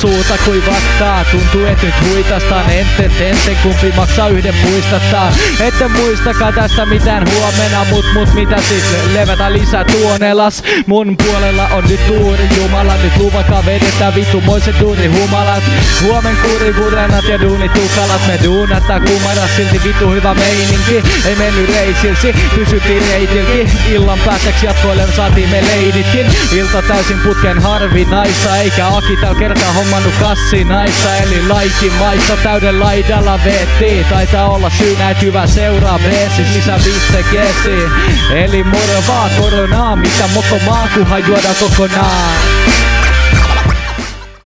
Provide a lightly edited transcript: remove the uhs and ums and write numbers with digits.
suuta kuivattaa. Tuntuu et nyt huitastaan enten kumpi maksaa yhden puistattaa. Ette muistakaan tästä mitään huomenna, mut mitä sit levätä lisää tuonelas. Mun puolella on nyt tuuri jumala, nyt luvakaa vedetään vittumoiset duuni humalat. Huomen kurivurenat ja duunitukalat, me duunattaa kumara silti vittu hyvä meininki. Ei mennyt reisilsi, pysyttiin reitilki. Illan päätteeksi jatkoille saatiin me leiditkin. Ilta täysin putken harvinaista, eikä Aki tällä kertaa hommannut kassinaista. Eli laikin maissa täyden laidalla veettiin. Taitaa olla syynä, et hyvä seuraa breesis, lisää piste kesiin. Eli moro vaan koronaa, mitä moko maa, kunhan juodaan kokonaan.